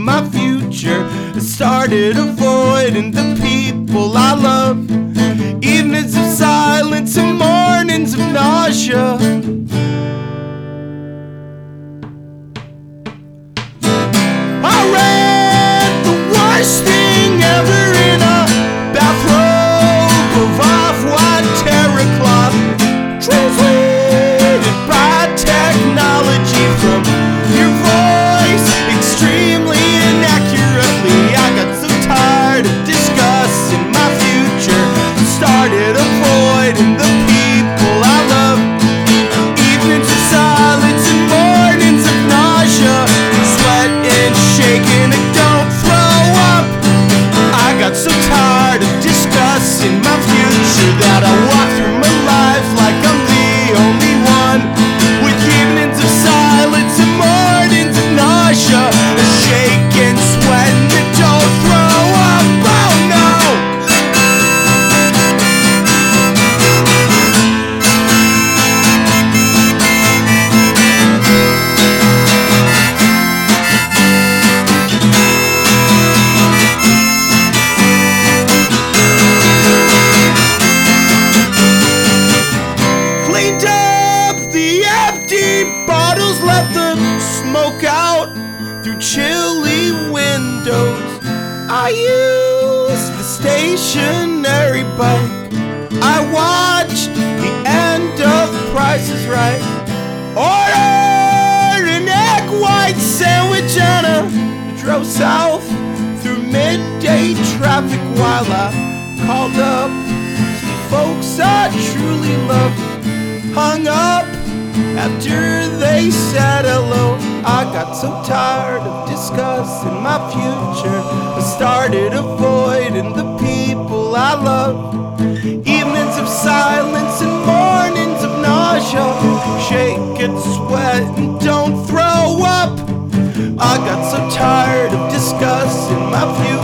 my future. I started avoiding the people I love. Evenings of silence and mornings of nausea. I read the worst thing ever in a bathrobe of off-white terra cloth, translated by technology from your voice extremely inaccurately. I got so tired of discussing my future, started avoiding the people I love. Evenings of silence and mornings of nausea, sweat and shaking and don't throw up. I got so tired of discussing my future that I walk through my life like I'm the only one, with evenings of silence and mornings of nausea, a shake and sweat and don't throw up. Oh no! Cleaned up the empty bottles, let the smoke out through chilly windows. I used the stationary bike. I watched the end of Price is Right. Ordered an egg white sandwich and I drove south through midday traffic while I called up folks I truly love. Hung up after they said hello. I got so tired of discussing my future, I started avoiding the people I love. Evenings of silence and mornings of nausea, shake and sweat and don't throw up. I got so tired of discussing my future,